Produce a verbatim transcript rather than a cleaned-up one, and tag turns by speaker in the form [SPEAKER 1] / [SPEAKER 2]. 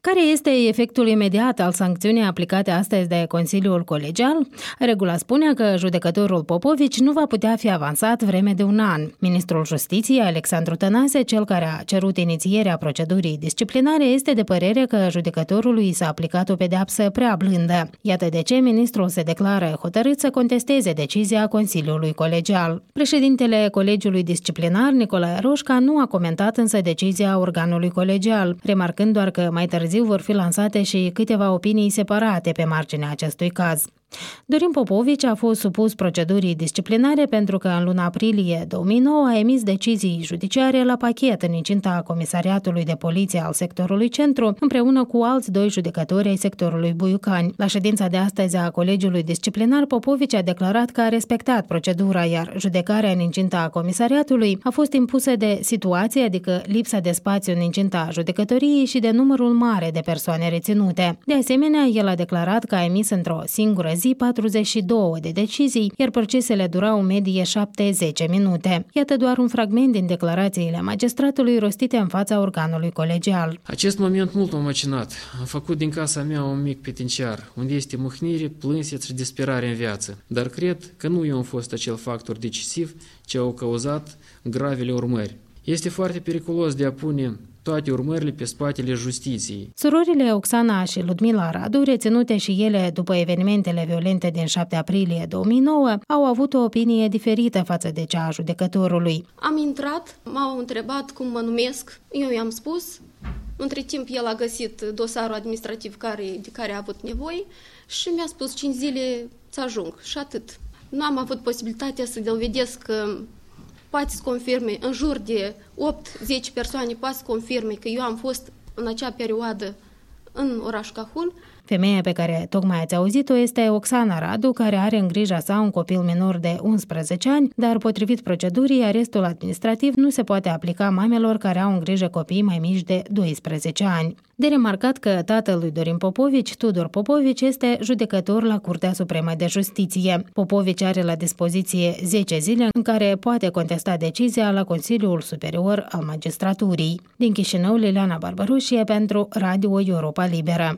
[SPEAKER 1] Care este efectul imediat al sancțiunii aplicate astăzi de Consiliul Colegial? Regula spune că judecătorul Popovici nu va putea fi avansat vreme de un an. Ministrul Justiției, Alexandru Tănase, cel care a cerut inițierea procedurii disciplinare, este de părere că judecătorului i s-a aplicat o pedeapsă prea blândă. Iată de ce ministrul se declară hotărât să contesteze decizia Consiliului Colegial. Președintele Colegiului Disciplinar, Nicolae Roșca, nu a comentat însă decizia organului colegial, remarcând doar că mai târziu vor fi lansate și câteva opinii separate pe marginea acestui caz. Dorin Popovici a fost supus procedurii disciplinare pentru că în luna aprilie două mii nouă a emis decizii judiciare la pachet în incinta Comisariatului de Poliție al sectorului Centru, împreună cu alți doi judecători ai sectorului Buiucani. La ședința de astăzi a Colegiului Disciplinar, Popovici a declarat că a respectat procedura, iar judecarea în incinta Comisariatului a fost impusă de situație, adică lipsa de spațiu în incinta judecătoriei și de numărul mare de persoane reținute. De asemenea, el a declarat că a emis într-o singură zi patruzeci și două de decizii, iar procesele durau în medie șapte zece minute. Iată doar un fragment din declarațiile magistratului rostite în fața organului colegial.
[SPEAKER 2] Acest moment mult m-a macinat. Am făcut din casa mea un mic petenciar, unde este mâhnire, plânset și disperare în viață. Dar cred că nu eu am fost acel factor decisiv ce au cauzat gravele urmări. Este foarte periculos de a pune toate urmările pe spatele justiției.
[SPEAKER 1] Surorile Oxana și Ludmila Radu, reținute și ele după evenimentele violente din șapte aprilie două mii nouă, au avut o opinie diferită față de cea a judecătorului.
[SPEAKER 3] Am intrat, m-au întrebat cum mă numesc, eu i-am spus. Între timp el a găsit dosarul administrativ care, de care a avut nevoie și mi-a spus cinci zile ți ajung și atât. Nu am avut posibilitatea să dovedesc că poate să confirme, în jur de opt zece persoane poate să confirme că eu am fost în acea perioadă în orașul Cahul.
[SPEAKER 1] Femeia pe care tocmai ați auzit-o este Oxana Radu, care are în grija sa un copil minor de unsprezece ani, dar potrivit procedurii, arestul administrativ nu se poate aplica mamelor care au în grijă copii mai mici de doisprezece ani. De remarcat că tatăl lui Dorin Popovici, Tudor Popovici, este judecător la Curtea Supremă de Justiție. Popovici are la dispoziție zece zile în care poate contesta decizia la Consiliul Superior al Magistraturii. Din Chișinău, Liliana Barbaroșie pentru Radio Europa Liberă.